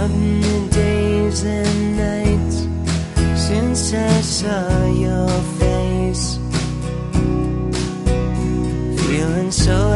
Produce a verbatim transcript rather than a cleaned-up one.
counting the days and nights since I saw your face, feeling so